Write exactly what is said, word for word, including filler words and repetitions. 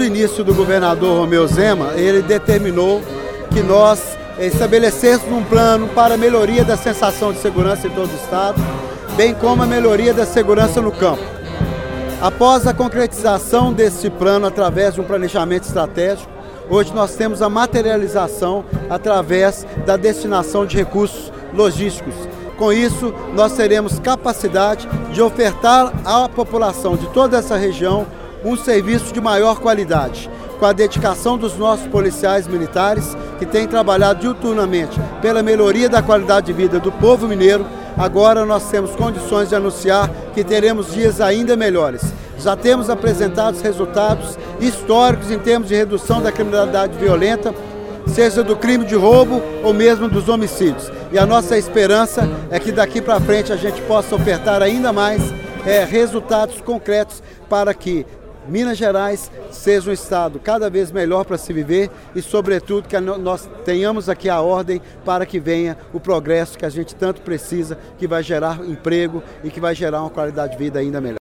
o início do governador Romeu Zema, ele determinou que nós estabelecêssemos um plano para a melhoria da sensação de segurança em todo o estado, bem como a melhoria da segurança no campo. Após a concretização desse plano através de um planejamento estratégico, hoje nós temos a materialização através da destinação de recursos logísticos. Com isso, nós teremos capacidade de ofertar à população de toda essa região um serviço de maior qualidade, com a dedicação dos nossos policiais militares, que têm trabalhado diuturnamente pela melhoria da qualidade de vida do povo mineiro. Agora nós temos condições de anunciar que teremos dias ainda melhores. Já temos apresentado resultados históricos em termos de redução da criminalidade violenta, seja do crime de roubo ou mesmo dos homicídios. E a nossa esperança é que daqui para frente a gente possa ofertar ainda mais é, resultados concretos para que Minas Gerais seja um estado cada vez melhor para se viver e, sobretudo, que nós tenhamos aqui a ordem para que venha o progresso que a gente tanto precisa, que vai gerar emprego e que vai gerar uma qualidade de vida ainda melhor.